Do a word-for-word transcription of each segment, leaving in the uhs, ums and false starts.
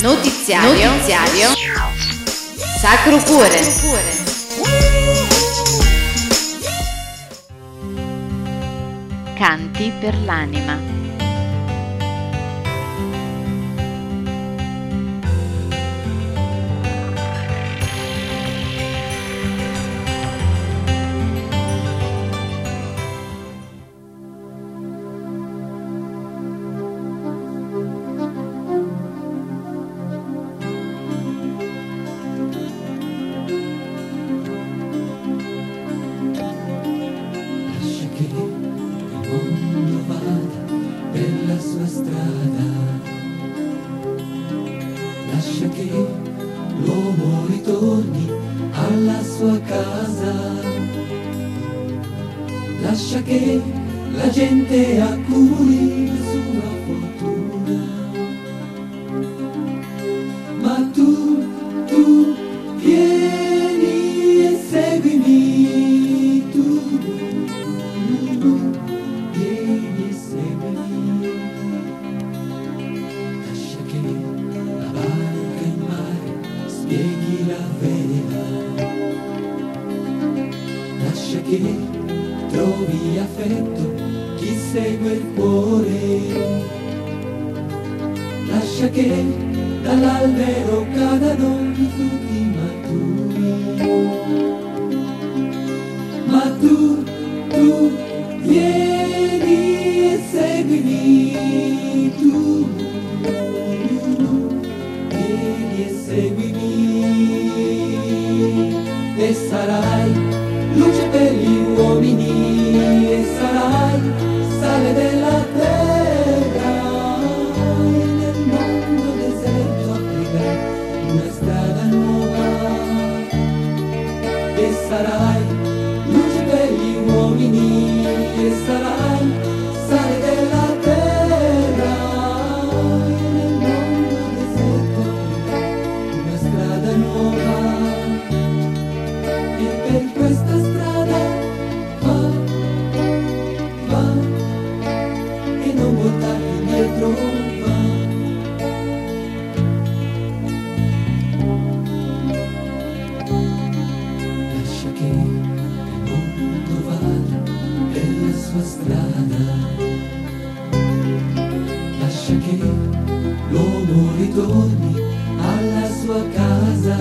Notiziario, Notiziario Sacro Cuore. Canti per l'anima. Lascia che l'uomo ritorni alla sua casa, lascia che la gente accumuli la sua fortuna, ma tu, tu vieni e seguimi, tu, tu vieni e seguimi, lascia che la barca in mare spieghi la verità, lascia che trovi affetto chi segue il cuore, lascia che dall'albero cadano i frutti maturi, ma tu, tu vieni e seguimi, tu, vieni e seguimi, e sarai luce per gli uomini, e sarai sale della terra, e nel mondo deserto aprirai una strada nuova, e sarai luce per gli uomini, e sarai sale della terra, e nel mondo deserto aprirai una strada nuova, e per questa strada va, va, e non voltarti indietro, va. Lascia che il mondo vada per la sua strada, lascia che l'uomo ritorni alla sua casa,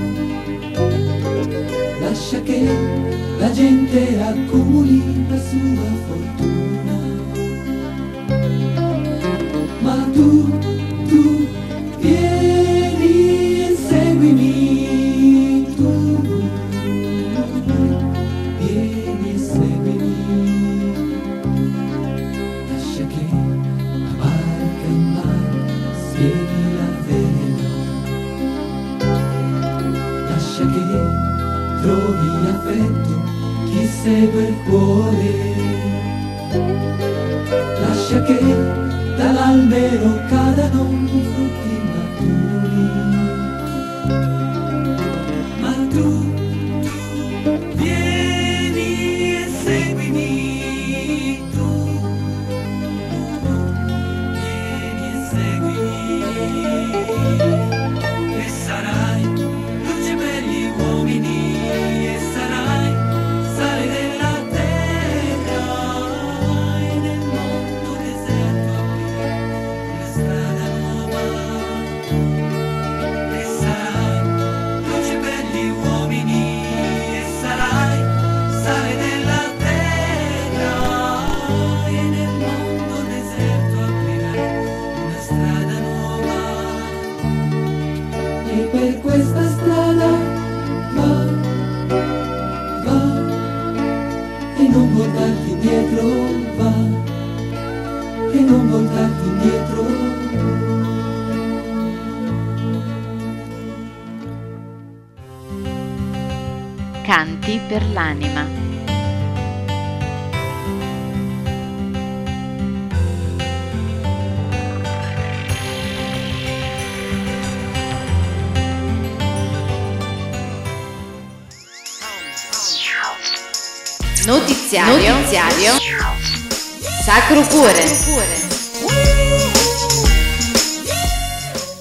lascia che la gente accumuli la sua fortuna, ma tu, tu vieni e seguimi, tu vieni e seguimi, lascia che la barca in mare spieghi la verità, lascia che trovi affetto chi segue il cuore, lascia che dall'albero cadano i frutti maturi, ma tu, tu vieni e seguimi, tu vieni e seguimi, e sarai luce per gli uomini, e sarai sale della terra, e nel mondo deserto aprirai una strada nuova, e sarai luce per gli uomini, e sarai sale della terra, e nel mondo deserto aprirai una strada nuova, e per questa strada va, va, e non voltarti indietro, va, e non voltarti indietro. Canti per l'anima. Notiziario, Notiziario Sacro Cuore.